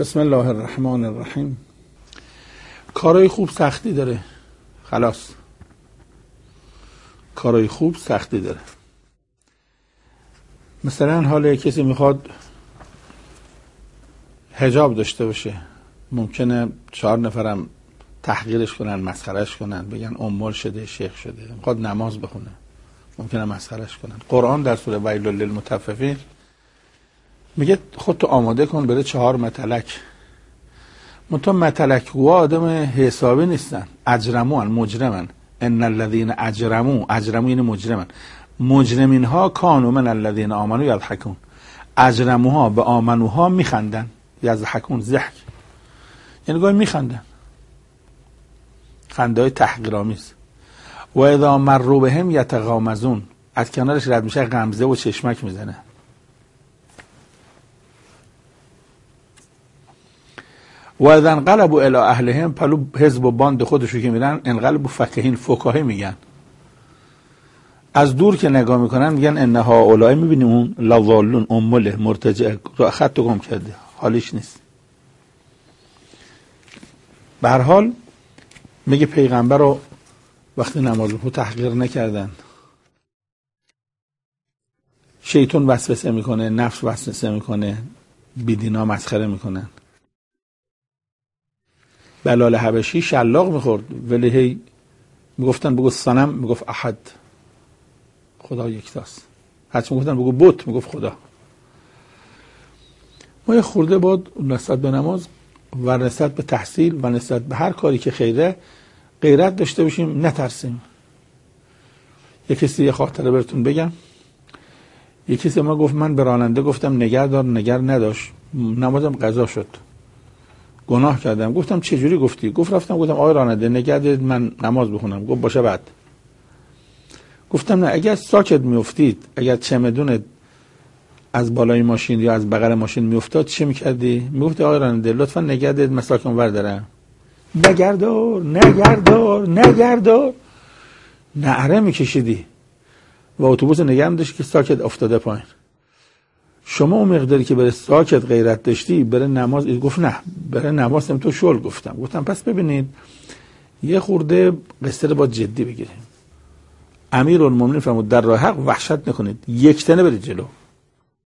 بسم الله الرحمن الرحیم. کارای خوب سختی داره. خلاص کارای خوب سختی داره. مثلا حالا کسی میخواد حجاب داشته باشه، ممکنه 4 نفرم تحقیرش کنن، مسخرش کنن، بگن امول شده، شیخ شده. میخواد نماز بخونه، ممکنه مسخرش کنن. قرآن در سوره ویل للمطففین میگه خودتو آماده کن بره 4 متلک. منتها متلک گوها آدم حسابی نیستن. اجرمون، مجرمن. ان الذين اجرموا یعنی مجرمن. مجرمین ها کانوا من الذين آمنوا یضحکون. اجرموها به آمنوها میخندن. یضحکون، ضحک یعنی گاهی میخندن، خنده های تحقیرآمیز. و اذا مروا بهم یتغامزون، از کنارش رد میشه غمزه و چشمک میزنه. و اذا انقلبوا الی اهلهم، پلو حزب و باند خودشو که میرن انقلبوا فکهین، فکاهه میگن. از دور که نگاه میکنن میگن ان هؤلاء، میبینیم اون لضالون، امله، مرتجع، خط گم کرده، حالیش نیست. به هر حال میگه پیغمبر رو وقتی نماز رو تحقیر نکردن. شیطان وسوسه میکنه، نفس وسوسه میکنه، بیدینا مسخره میکنن. بلال حبشی شلاق میخورد ولی هی میگفتن بگو صنم، میگفت احد، خدا یکتاست. هرچی میگفتن بگو بت، میگفت خدا. ما یه خورده باید نسبت به نماز و نسبت به تحصیل و نسبت به هر کاری که خیره غیرت داشته باشیم، نترسیم. یه کسی یه خاطره براتون بگم. یه کسی ما گفت من به راننده گفتم نگه دار، نگر نداشت، نمازم قضا شد، گناه کردم. گفتم چه جوری گفتی؟ گفت رفتم گفتم آقای راننده نگه دارید من نماز بخونم. گفت باشه. بعد گفتم نه، اگر ساکت میافتید، اگر چمدون از بالای ماشین یا از بغل ماشین میافتاد چه میکردی؟ میگفت آقای راننده لطفا نگه دارید من ساکن بردارم. نگردار نگردار نگردار، نعره میکشیدی و اتوبوس نگه می‌داشتی که ساکت افتاده پایین. شما اون مقداری که بره ساکت غیرت داشتی بره نماز، گفت نه بره نماز تو شل. گفتم پس ببینید یه خورده قصه رو با جدی بگیریم. امیرالمومنین فرمود در راه حق وحشت نکنید، یک تنه برید جلو.